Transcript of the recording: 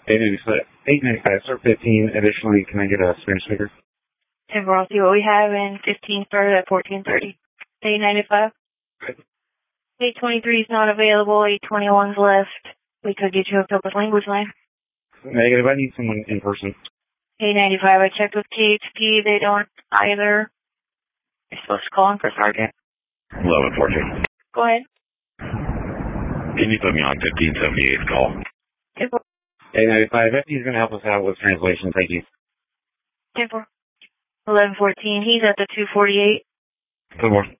895, sir, 15. Additionally, can I get a Spanish speaker? 10 4, I'll see what we have, and 15 started at 1430. 895. 823 is not available. 821's left. We could get you hooked up with language line. Negative. I need someone in person. 895. I checked with KHP. They don't either. You're supposed to call in for Sergeant. 1114. Go ahead. Can you put me on 1578's call? 10 4. 895. He's going to help us out with translation. Thank you. 10 4. 1114. He's at the 248. Good morning.